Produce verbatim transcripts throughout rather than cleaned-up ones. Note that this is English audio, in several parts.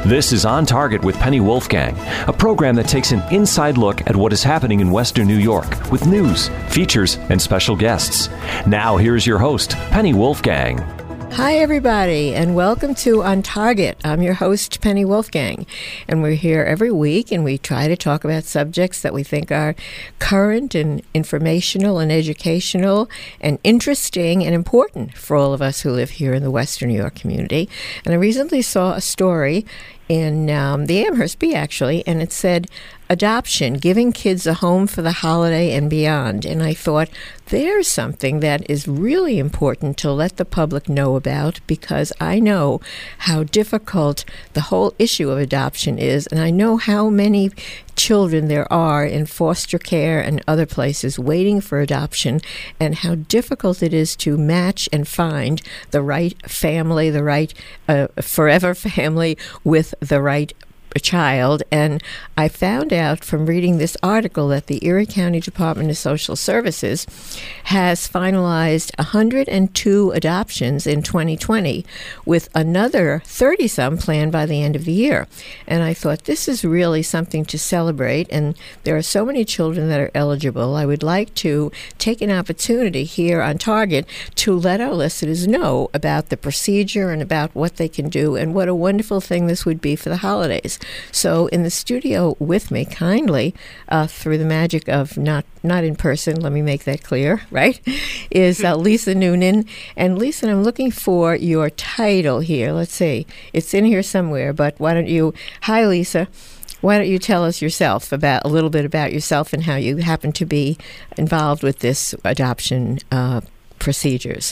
This is On Target with Penny Wolfgang, a program that takes an inside look at what is happening in Western New York with news, features, and special guests. Now, here's your host, Penny Wolfgang. Hi, everybody, and welcome to On Target. I'm your host, Penny Wolfgang, and we're here every week, and we try to talk about subjects that we think are current and informational and educational and interesting and important for all of us who live here in the Western New York community. And I recently saw a story in um, the Amherst Bee, actually, and it said, adoption, giving kids a home for the holiday and beyond. And I thought, there's something that is really important to let the public know about, because I know how difficult the whole issue of adoption is, and I know how many children there are in foster care and other places waiting for adoption, and how difficult it is to match and find the right family, the right uh, forever family with the right a child. And I found out from reading this article that the Erie County Department of Social Services has finalized one hundred two adoptions in twenty twenty, with another thirty-some planned by the end of the year. And I thought, this is really something to celebrate, and there are so many children that are eligible. I would like to take an opportunity here on Target to let our listeners know about the procedure and about what they can do, and what a wonderful thing this would be for the holidays. So in the studio with me, kindly, uh, through the magic of not not in person, let me make that clear, right, is uh, Lisa Noonan. And Lisa, I'm looking for your title here. Let's see. It's in here somewhere, but why don't you, hi Lisa, why don't you tell us yourself about, a little bit about yourself and how you happen to be involved with this adoption uh, procedures.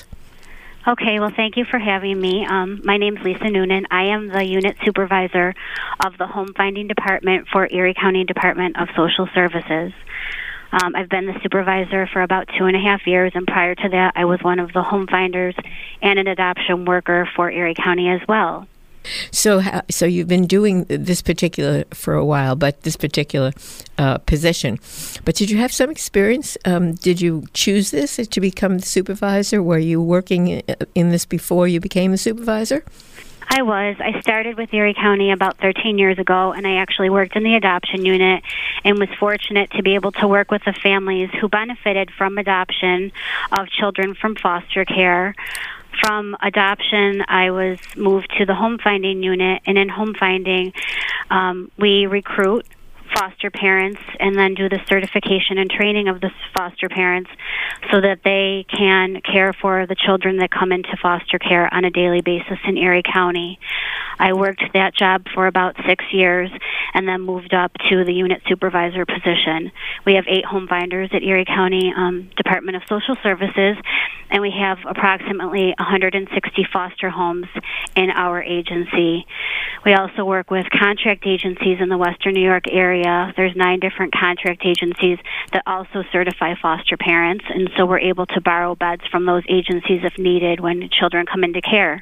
Okay, well, thank you for having me. Um, my name's Lisa Noonan. I am the unit supervisor of the Home Finding Department for Erie County Department of Social Services. Um, I've been the supervisor for about two and a half years, and prior to that, I was one of the home finders and an adoption worker for Erie County as well. So, so you've been doing this particular for a while, but this particular uh, position. But did you have some experience? Um, did you choose this to become the supervisor? Were you working in this before you became the supervisor? I was. I started with Erie County about thirteen years ago, and I actually worked in the adoption unit and was fortunate to be able to work with the families who benefited from adoption of children from foster care. From adoption, I was moved to the home finding unit, and in home finding, um, we recruit foster parents and then do the certification and training of the foster parents so that they can care for the children that come into foster care on a daily basis in Erie County. I worked that job for about six years and then moved up to the unit supervisor position. We have eight home finders at Erie County um, Department of Social Services, and we have approximately one hundred sixty foster homes in our agency. We also work with contract agencies in the Western New York area. There's nine different contract agencies that also certify foster parents, and so we're able to borrow beds from those agencies if needed when children come into care.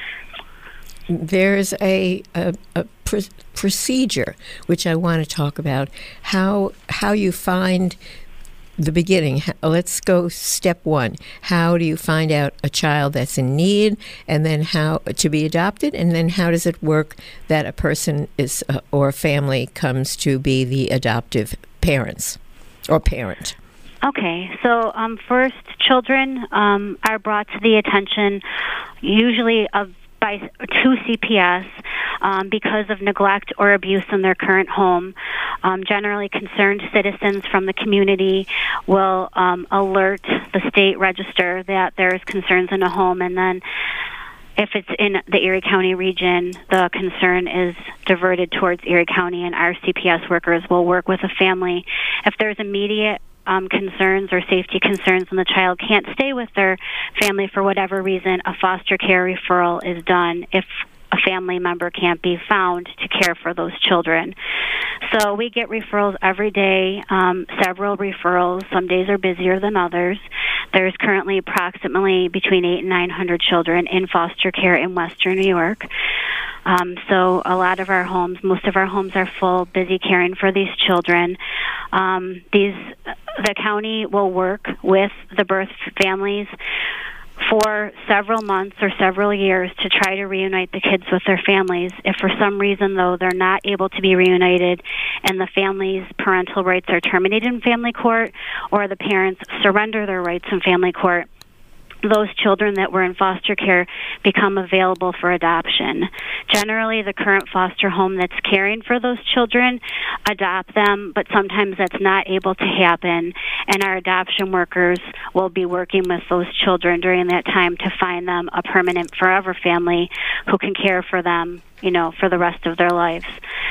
There's a, a, a pr- procedure which I want to talk about, how how you find the beginning. Let's go step one. How do you find out a child that's in need, and then how to be adopted, and then how does it work that a person is uh, or a family comes to be the adoptive parents or parent? Okay, so um, first, children um, are brought to the attention usually of by to C P S um, because of neglect or abuse in their current home. Um, generally, concerned citizens from the community will um, alert the state register that there's concerns in a home, and then if it's in the Erie County region, the concern is diverted towards Erie County, and our C P S workers will work with a family. If there's immediate Um, concerns or safety concerns and the child can't stay with their family for whatever reason, a foster care referral is done if a family member can't be found to care for those children. So we get referrals every day, um, several referrals. Some days are busier than others. There's currently approximately between eight and nine hundred children in foster care in Western New York. Um, so a lot of our homes, most of our homes are full, busy caring for these children. Um, these, the county will work with the birth families for several months or several years to try to reunite the kids with their families. If for some reason, though, they're not able to be reunited and the family's parental rights are terminated in family court, or the parents surrender their rights in family court, those children that were in foster care become available for adoption. Generally, the current foster home that's caring for those children adopt them, but sometimes that's not able to happen, and our adoption workers will be working with those children during that time to find them a permanent forever family who can care for them, you know, for the rest of their lives.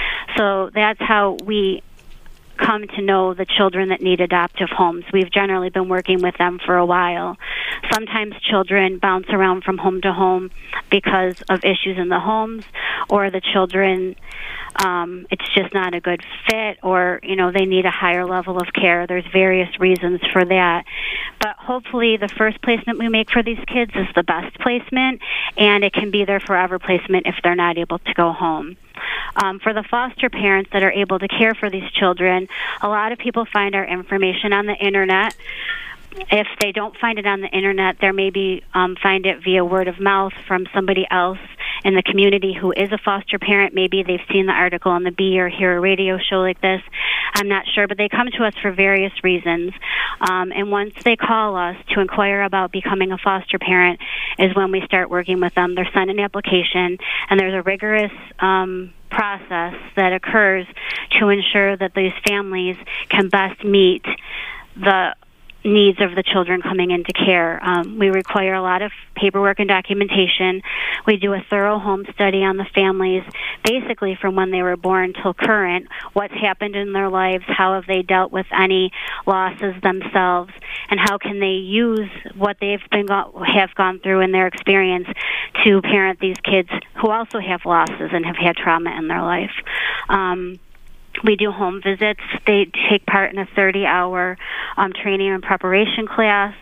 So that's how we come to know the children that need adoptive homes. We've generally been working with them for a while. Sometimes children bounce around from home to home because of issues in the homes, or the children, um, it's just not a good fit, or, you know, they need a higher level of care. There's various reasons for that. But hopefully the first placement we make for these kids is the best placement, and it can be their forever placement if they're not able to go home. Um, for the foster parents that are able to care for these children, a lot of people find our information on the internet. If they don't find it on the internet, they maybe um, find it via word of mouth from somebody else in the community who is a foster parent. Maybe they've seen the article on the Bee or hear a radio show like this. I'm not sure, but they come to us for various reasons. Um, and once they call us to inquire about becoming a foster parent is when we start working with them. They're sent an application, and there's a rigorous um, process that occurs to ensure that these families can best meet the needs of the children coming into care. Um, we require a lot of paperwork and documentation. We do a thorough home study on the families, basically from when they were born till current, what's happened in their lives, how have they dealt with any losses themselves, and how can they use what they've been go- have gone through in their experience to parent these kids who also have losses and have had trauma in their life. Um, We do home visits. They take part in a thirty-hour um, training and preparation class,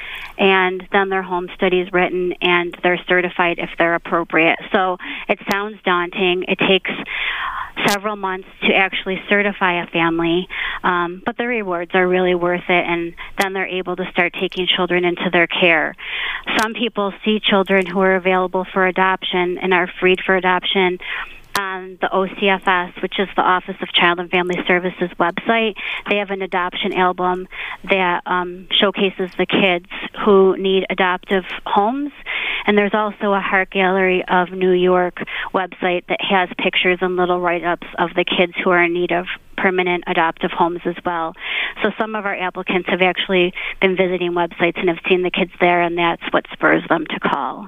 and then their home study is written, and they're certified if they're appropriate. So it sounds daunting. It takes several months to actually certify a family, um, but the rewards are really worth it, and then they're able to start taking children into their care. Some people see children who are available for adoption and are freed for adoption on the O C F S, which is the Office of Child and Family Services website. They have an adoption album that um, showcases the kids who need adoptive homes. And there's also a Heart Gallery of New York website that has pictures and little write-ups of the kids who are in need of permanent adoptive homes as well. So some of our applicants have actually been visiting websites and have seen the kids there, and that's what spurs them to call.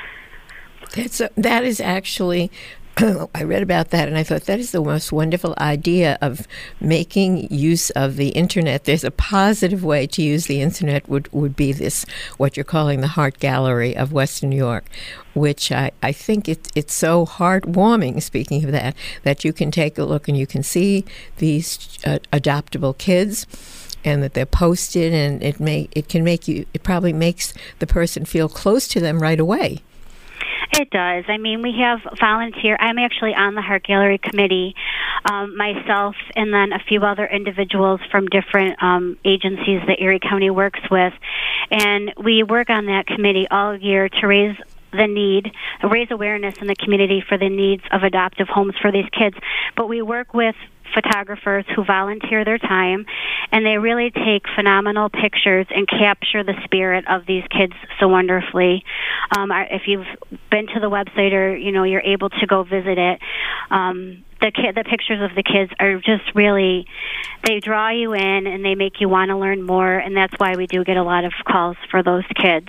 That's a, that is actually... I read about that, and I thought that is the most wonderful idea of making use of the internet. There's a positive way to use the internet would, would be this, what you're calling the Heart Gallery of Western New York, which I, I think it, it's so heartwarming, speaking of that, that you can take a look and you can see these uh, adoptable kids, and that they're posted, and it may it can make you, it probably makes the person feel close to them right away. It does. I mean, we have volunteer. I'm actually on the Heart Gallery committee, um, myself, and then a few other individuals from different um, agencies that Erie County works with. And we work on that committee all year to raise the need, raise awareness in the community for the needs of adoptive homes for these kids. But we work with photographers who volunteer their time, and they really take phenomenal pictures and capture the spirit of these kids so wonderfully. Um, if you've been to the website, or you know, you're able to go visit it, um, the ki- the pictures of the kids are just really, they draw you in and they make you want to learn more, and that's why we do get a lot of calls for those kids.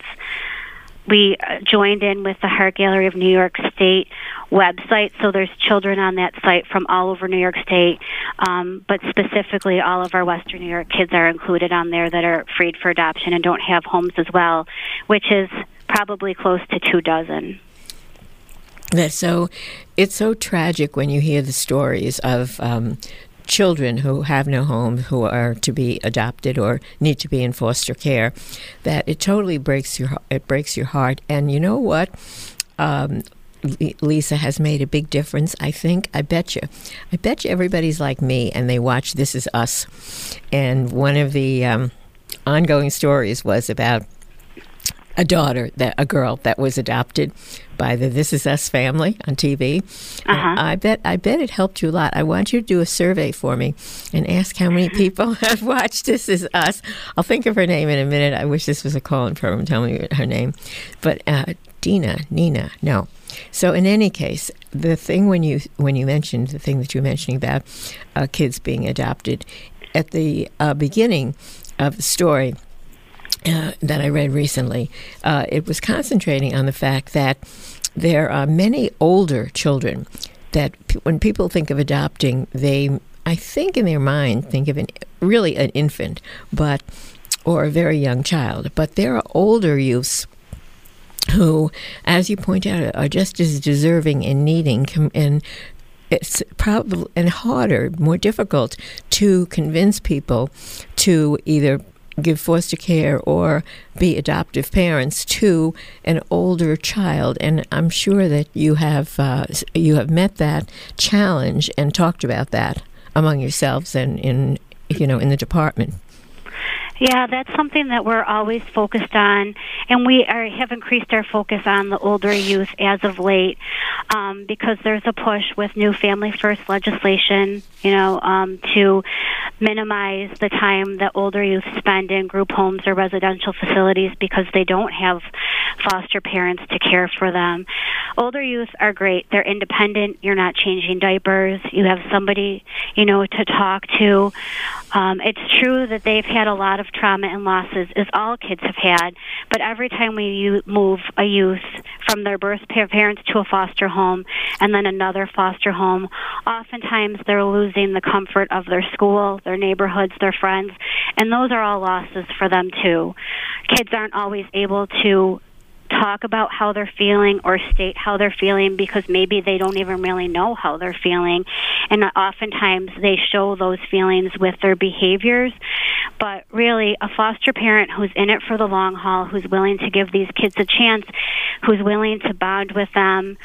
We joined in with the Heart Gallery of New York State website, so there's children on that site from all over New York State, um, but specifically all of our Western New York kids are included on there that are freed for adoption and don't have homes as well, which is probably close to two dozen. That's so, it's so tragic when you hear the stories of um, children who have no home, who are to be adopted or need to be in foster care, that it totally breaks your it breaks your heart. And you know what? Um, Lisa has made a big difference, I think. I bet you. I bet you everybody's like me, and they watch This Is Us. And one of the um, ongoing stories was about a daughter, that a girl that was adopted by the This Is Us family on T V. Uh-huh. I bet I bet it helped you a lot. I want you to do a survey for me and ask how many people have watched This Is Us. I'll think of her name in a minute. I wish this was a call-in program. Tell me her name. But uh, Dina, Nina, no. So in any case, the thing when you when you mentioned the thing that you were mentioning about uh, kids being adopted, at the uh, beginning of the story uh, that I read recently, uh, it was concentrating on the fact that there are many older children that p- when people think of adopting, they, I think in their mind, think of an really an infant, but or a very young child. But there are older youths who, as you point out, are just as deserving and needing, and it's probably and harder, more difficult to convince people to either give foster care or be adoptive parents to an older child. And I'm sure that you have uh, you have met that challenge and talked about that among yourselves and in you know in the department. Yeah, that's something that we're always focused on, and we are, have increased our focus on the older youth as of late um, because there's a push with new Family First legislation, you know, um, to minimize the time that older youth spend in group homes or residential facilities because they don't have foster parents to care for them. Older youth are great. They're independent. You're not changing diapers. You have somebody, you know, to talk to. Um, it's true that they've had a lot of trauma and losses, as all kids have had, but every time we u- move a youth from their birth parents to a foster home and then another foster home, oftentimes they're losing the comfort of their school, their neighborhoods, their friends, and those are all losses for them too. Kids aren't always able to talk about how they're feeling or state how they're feeling because maybe they don't even really know how they're feeling, and oftentimes they show those feelings with their behaviors. But really, a foster parent who's in it for the long haul, who's willing to give these kids a chance, who's willing to bond with them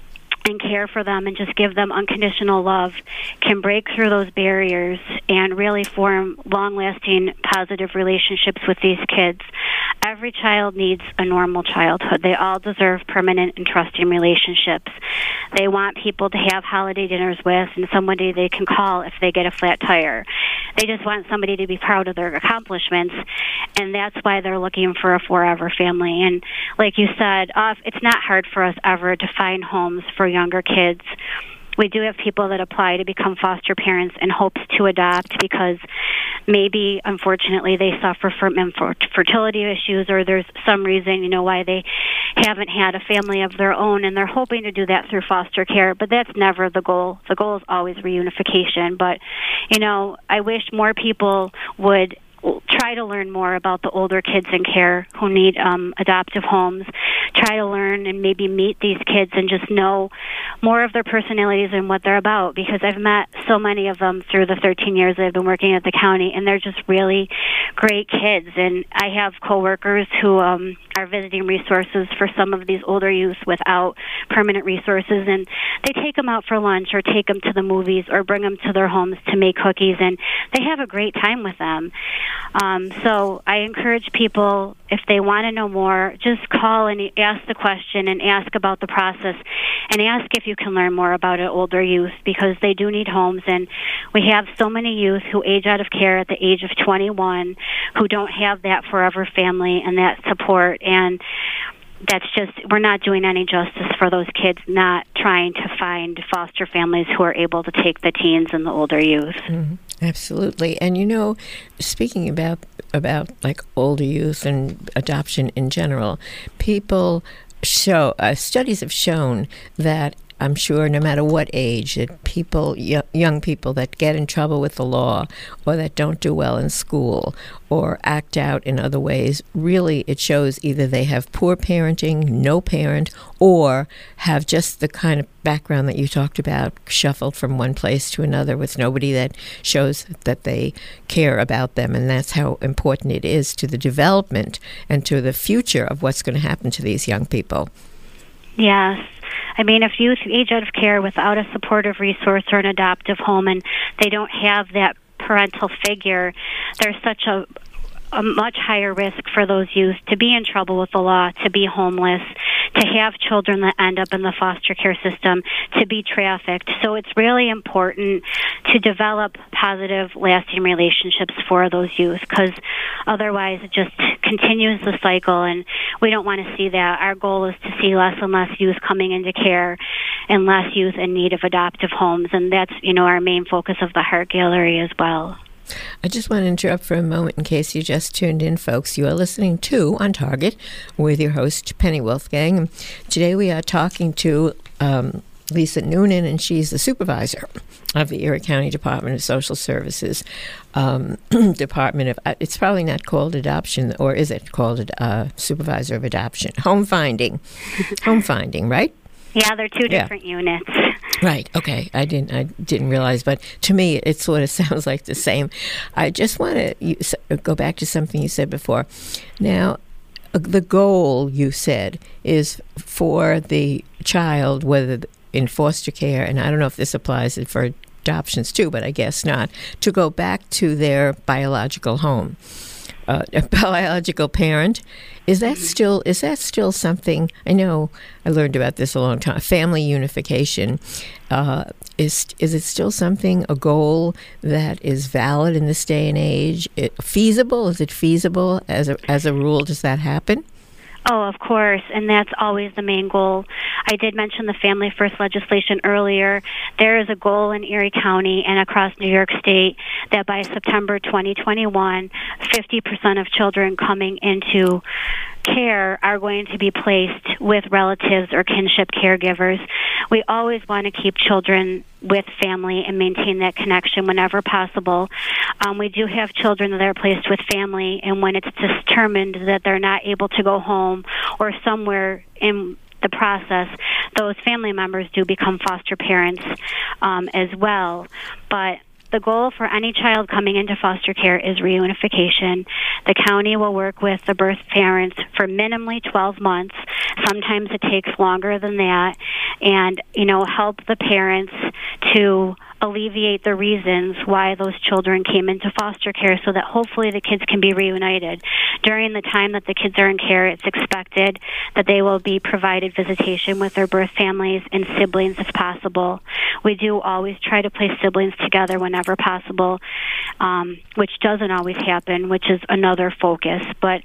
and care for them and just give them unconditional love, can break through those barriers and really form long-lasting positive relationships with these kids. Every child needs a normal childhood. They all deserve permanent and trusting relationships. They want people to have holiday dinners with and somebody they can call if they get a flat tire. They just want somebody to be proud of their accomplishments, and that's why they're looking for a forever family. And like you said, uh, it's not hard for us ever to find homes for younger kids. We do have people that apply to become foster parents in hopes to adopt because maybe, unfortunately, they suffer from infertility issues or there's some reason, you know, why they haven't had a family of their own, and they're hoping to do that through foster care, but that's never the goal. The goal is always reunification. But, you know, I wish more people would try to learn more about the older kids in care who need um, adoptive homes. Try to learn and maybe meet these kids and just know more of their personalities and what they're about, because I've met so many of them through the thirteen years that I've been working at the county, and they're just really great kids. And I have coworkers who um, are visiting resources for some of these older youth without permanent resources, and they take them out for lunch or take them to the movies or bring them to their homes to make cookies, and they have a great time with them. Um, so I encourage people, if they want to know more, just call and ask the question and ask about the process and ask if you can learn more about an older youth, because they do need homes. And we have so many youth who age out of care at the age of twenty-one who don't have that forever family and that support. And that's just, we're not doing any justice for those kids, not trying to find foster families who are able to take the teens and the older youth. Mm-hmm. Absolutely. And, you know, speaking about, about like older youth and adoption in general, people show, uh, studies have shown that I'm sure no matter what age, that people, y- young people that get in trouble with the law or that don't do well in school or act out in other ways, really it shows either they have poor parenting, no parent, or have just the kind of background that you talked about, shuffled from one place to another with nobody that shows that they care about them. And that's how important it is to the development and to the future of what's going to happen to these young people. Yes. I mean, if youth age out of care without a supportive resource or an adoptive home and they don't have that parental figure, there's such a a much higher risk for those youth to be in trouble with the law, to be homeless, to have children that end up in the foster care system, to be trafficked. So it's really important to develop positive, lasting relationships for those youth, because otherwise it just continues the cycle, and we don't want to see that. Our goal is to see less and less youth coming into care and less youth in need of adoptive homes, and that's, you know, our main focus of the Heart Gallery as well. I just want to interrupt for a moment in case you just tuned in, folks. You are listening to On Target with your host, Penny Wolfgang. Today we are talking to um, Lisa Noonan, and she's the supervisor of the Erie County Department of Social Services. Um, Department of, uh, it's probably not called adoption, or is it called uh, supervisor of adoption? Home finding. Home finding, right? Yeah, they're two different yeah. units. Right. Okay. I didn't. I didn't realize, but to me, it sort of sounds like the same. I just want to go back to something you said before. Now, the goal you said is for the child, whether in foster care, and I don't know if this applies for adoptions too, but I guess not, to go back to their biological home. Uh, a biological parent, is that still is that still something? I know I learned about this a long time. Family unification, uh, is is it still something, a goal that is valid in this day and age? It, feasible? Is it feasible as a as a rule? Does that happen? Oh, of course, and that's always the main goal. I did mention the Family First legislation earlier. There is a goal in Erie County and across New York State that by September twenty twenty-one, fifty percent of children coming into care are going to be placed with relatives or kinship caregivers. We always want to keep children with family and maintain that connection whenever possible. Um, we do have children that are placed with family, and when it's determined that they're not able to go home or somewhere in the process, those family members do become foster parents um, as well. But the goal for any child coming into foster care is reunification. The county will work with the birth parents for minimally twelve months. Sometimes it takes longer than that, and, you know, help the parents to alleviate the reasons why those children came into foster care so that hopefully the kids can be reunited. During the time that the kids are in care, it's expected that they will be provided visitation with their birth families and siblings if possible. We do always try to place siblings together whenever possible, um, which doesn't always happen, which is another focus. But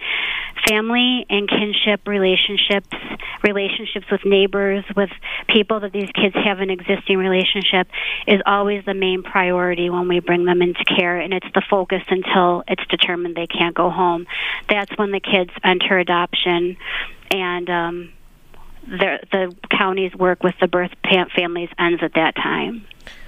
family and kinship relationships, relationships with neighbors, with people that these kids have an existing relationship, is always the main priority when we bring them into care, and it's the focus until it's determined they can't go home. That's when the kids enter adoption, and um, the, the county's work with the birth families ends at that time.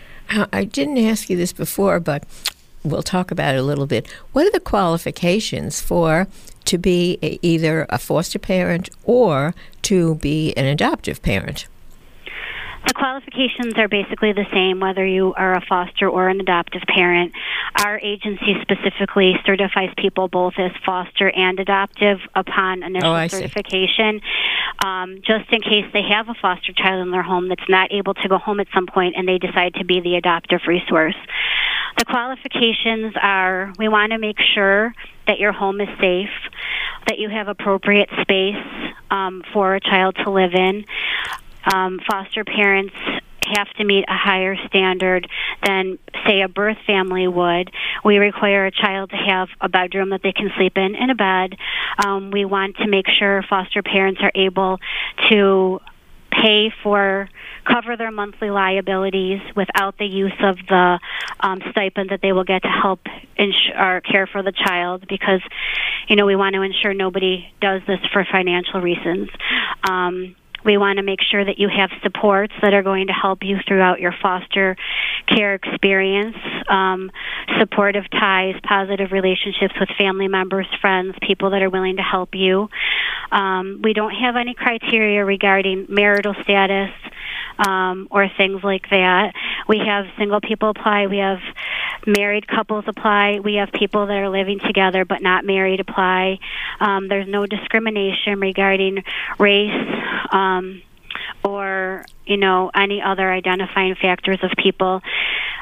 I didn't ask you this before, but we'll talk about it a little bit. What are the qualifications for to be a, either a foster parent or to be an adoptive parent? The qualifications are basically the same whether you are a foster or an adoptive parent. Our agency specifically certifies people both as foster and adoptive upon initial oh, certification, um, just in case they have a foster child in their home that's not able to go home at some point and they decide to be the adoptive resource. The qualifications are, we want to make sure that your home is safe, that you have appropriate space um, for a child to live in. Um, foster parents have to meet a higher standard than, say, a birth family would. We require a child to have a bedroom that they can sleep in and a bed. Um, we want to make sure foster parents are able to pay for, cover their monthly liabilities without the use of the um, stipend that they will get to help ins- or care for the child, because, you know, we want to ensure nobody does this for financial reasons. Um, We want to make sure that you have supports that are going to help you throughout your foster care experience, um, supportive ties, positive relationships with family members, friends, people that are willing to help you. Um, we don't have any criteria regarding marital status um, or things like that. We have single people apply. We have married couples apply. We have people that are living together but not married apply. Um, there's no discrimination regarding race um, or, you know, any other identifying factors of people.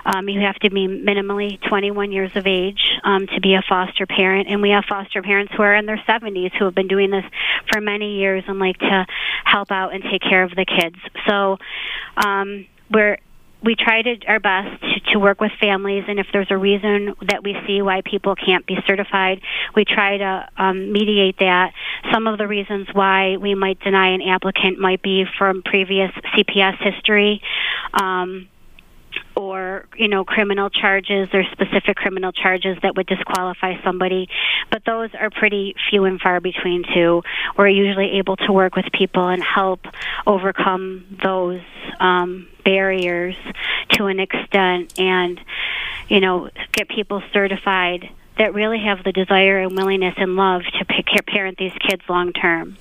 Um, you have to be minimally twenty-one years of age um, to be a foster parent, and we have foster parents who are in their seventies who have been doing this for many years and like to help out and take care of the kids. So um, we're we try to our best to, to work with families, and if there's a reason that we see why people can't be certified, we try to um, mediate that. Some of the reasons why we might deny an applicant might be from previous C P S history, um, or, you know, criminal charges or specific criminal charges that would disqualify somebody. But those are pretty few and far between, too. We're usually able to work with people and help overcome those um, barriers to an extent and, you know, get people certified that really have the desire and willingness and love to parent these kids long term.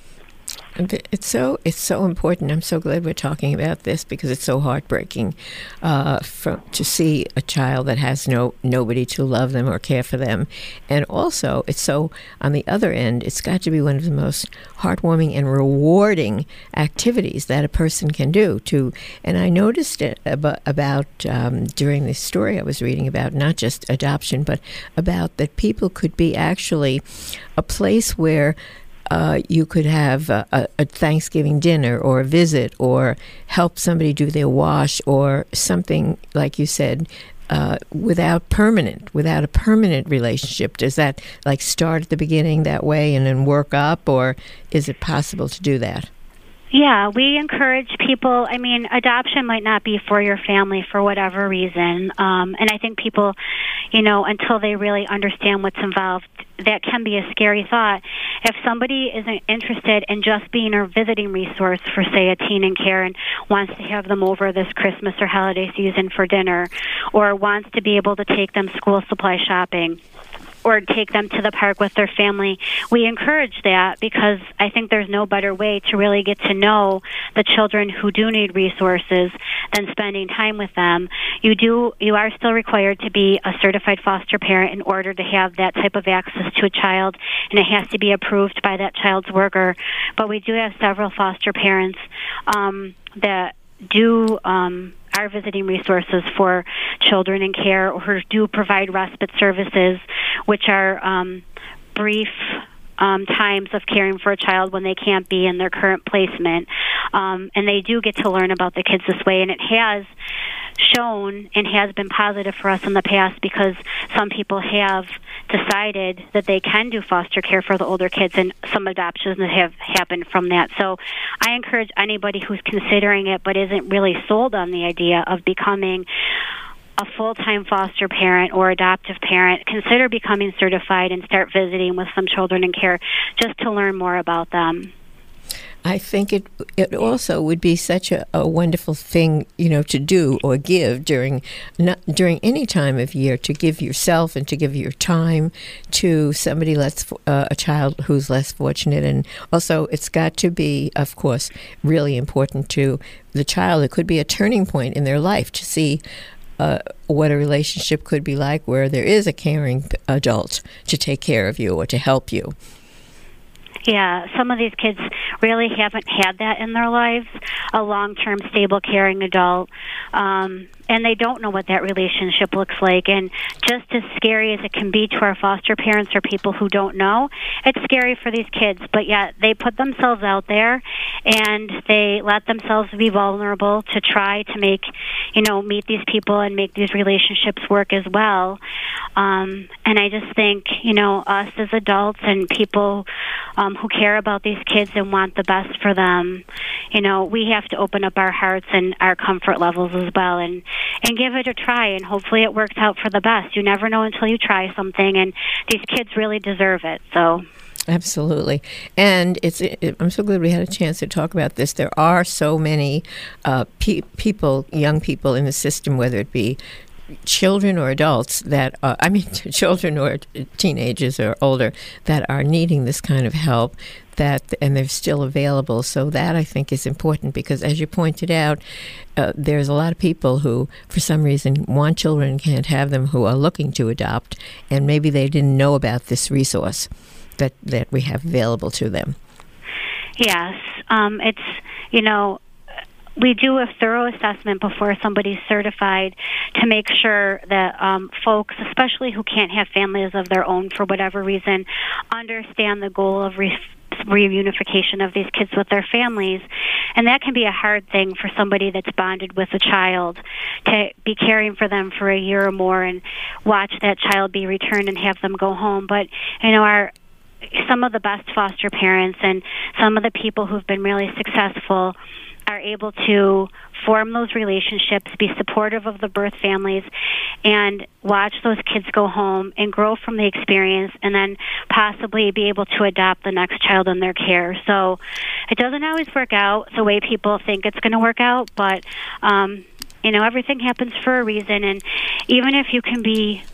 It's so it's so important. I'm so glad we're talking about this because it's so heartbreaking uh, from, to see a child that has no nobody to love them or care for them. And also, it's so, on the other end, it's got to be one of the most heartwarming and rewarding activities that a person can do. To And I noticed it about, about um, during the story I was reading about, not just adoption, but about that people could be actually a place where Uh, you could have a, a Thanksgiving dinner or a visit or help somebody do their wash or something, like you said, uh, without permanent, without a permanent relationship. Does that like start at the beginning that way and then work up, or is it possible to do that? Yeah, we encourage people. I mean, adoption might not be for your family for whatever reason. Um, and I think people, you know, until they really understand what's involved, that can be a scary thought. If somebody isn't interested in just being a visiting resource for, say, a teen in care and wants to have them over this Christmas or holiday season for dinner, or wants to be able to take them school supply shopping, or take them to the park with their family, we encourage that because I think there's no better way to really get to know the children who do need resources than spending time with them. You do, you are still required to be a certified foster parent in order to have that type of access to a child, and it has to be approved by that child's worker. But we do have several foster parents um, that do um, are visiting resources for children in care, or do provide respite services, which are um, brief um, times of caring for a child when they can't be in their current placement. Um, and they do get to learn about the kids this way, and it has shown and has been positive for us in the past because some people have decided that they can do foster care for the older kids, and some adoptions have happened from that. So I encourage anybody who's considering it but isn't really sold on the idea of becoming a full-time foster parent or adoptive parent, consider becoming certified and start visiting with some children in care just to learn more about them. I think it it also would be such a, a wonderful thing, you know, to do or give during not, during any time of year, to give yourself and to give your time to somebody less uh, a child who's less fortunate. And also, it's got to be, of course, really important to the child. It could be a turning point in their life to see Uh, what a relationship could be like where there is a caring adult to take care of you or to help you. Yeah, some of these kids really haven't had that in their lives, a long-term, stable, caring adult, um, and they don't know what that relationship looks like. And just as scary as it can be to our foster parents or people who don't know, it's scary for these kids. But yet they put themselves out there, and they let themselves be vulnerable to try to make, you know, meet these people and make these relationships work as well. Um, and I just think, you know, us as adults and people um, who care about these kids and want the best for them, you know, we have to open up our hearts and our comfort levels as well, and, and give it a try, and hopefully it works out for the best. You never know until you try something, and these kids really deserve it. So. Absolutely. And it's. It, I'm so glad we had a chance to talk about this. There are so many uh, pe- people, young people in the system, whether it be children or adults that, uh, I mean, children or teenagers or older, that are needing this kind of help, that, and they're still available. So that, I think, is important because, as you pointed out, uh, there's a lot of people who, for some reason, want children and can't have them, who are looking to adopt, and maybe they didn't know about this resource that, that we have available to them. Yes. Um, it's, you know, we do a thorough assessment before somebody's certified to make sure that um, folks, especially who can't have families of their own for whatever reason, understand the goal of re- reunification of these kids with their families. And that can be a hard thing for somebody that's bonded with a child, to be caring for them for a year or more and watch that child be returned and have them go home. But, you know, our some of the best foster parents and some of the people who've been really successful are able to form those relationships, be supportive of the birth families, and watch those kids go home and grow from the experience, and then possibly be able to adopt the next child in their care. So it doesn't always work out the way people think it's going to work out, but, um, you know, everything happens for a reason, and even if you can be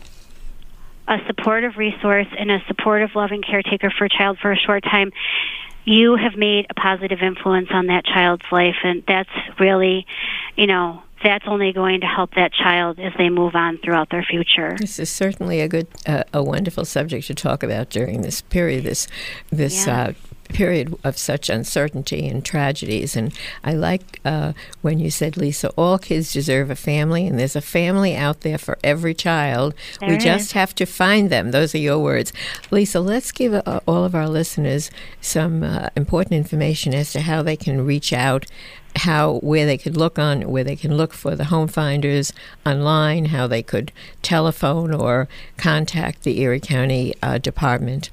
a supportive resource and a supportive, loving caretaker for a child for a short time, you have made a positive influence on that child's life, and that's really, you know, that's only going to help that child as they move on throughout their future. This is certainly a good, uh, a wonderful subject to talk about during this period, this, this yeah. uh, period of such uncertainty and tragedies. And I like uh, when you said, Lisa, all kids deserve a family, and there's a family out there for every child. There we is. just have to find them. Those are your words. Lisa, let's give uh, all of our listeners some uh, important information as to how they can reach out, how where they could look on where they can look for the home finders online, how they could telephone or contact the Erie County uh, Department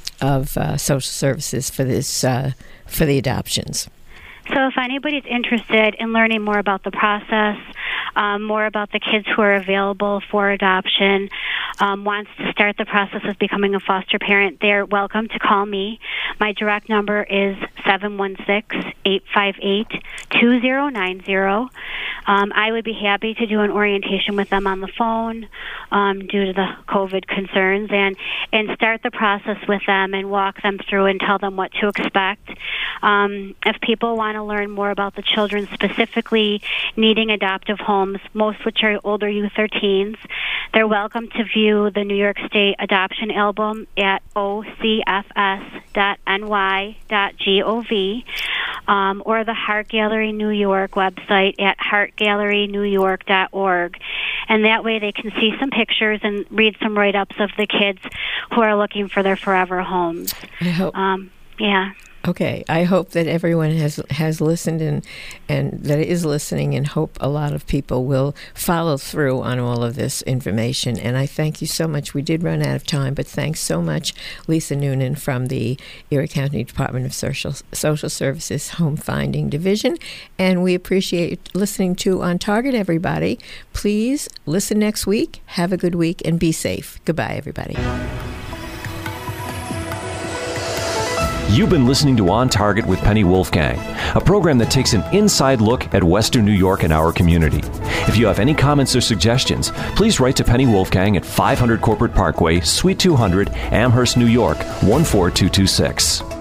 of uh, Social Services for this uh, for the adoptions. So if anybody's interested in learning more about the process, um, more about the kids who are available for adoption, um, wants to start the process of becoming a foster parent, they're welcome to call me. My direct number is seven one six, eight five eight, two zero nine zero. Um, I would be happy to do an orientation with them on the phone um, due to the COVID concerns, and, and start the process with them and walk them through and tell them what to expect. Um, if people want to learn more about the children specifically needing adoptive homes, most which are older youth or teens, they're welcome to view the New York State Adoption Album at o c f s dot n y dot gov um, or the Heart Gallery New York website at heart gallery new york dot org. And that way they can see some pictures and read some write-ups of the kids who are looking for their forever homes. I hope. Um, yeah. Okay, I hope that everyone has has listened and and that is listening, and hope a lot of people will follow through on all of this information. And I thank you so much. We did run out of time, but thanks so much, Lisa Noonan from the Erie County Department of Social, Social Services Home Finding Division. And we appreciate listening to On Target, everybody. Please listen next week. Have a good week and be safe. Goodbye, everybody. You've been listening to On Target with Penny Wolfgang, a program that takes an inside look at Western New York and our community. If you have any comments or suggestions, please write to Penny Wolfgang at five hundred Corporate Parkway, Suite two hundred, Amherst, New York, one four two two six.